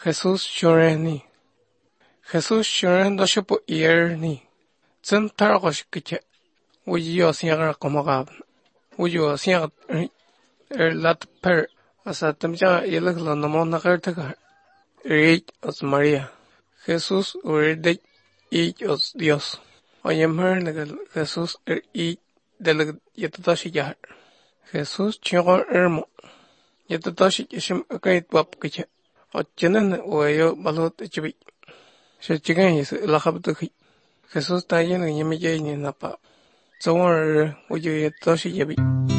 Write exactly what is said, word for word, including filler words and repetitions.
Jesús shoreni. Jesús shoren do shopo ierni. Tsen targosh kiche. Uyo siaga komagab. Uyo siaga er lat per. Asa temja yelagla namo nagartaga. Rey os María. Jesús urde y os Dios. Oyemher legal Jesús er y del yatatashi yahar. Jesús chingor ermo. Yatatashi ishim akait wap kiche. Ochenan uayo balot chibi. Shachigan is lakabtuki. Jesús tayen yemi jay ni napa. Somewhere uyo yatatashi yabi.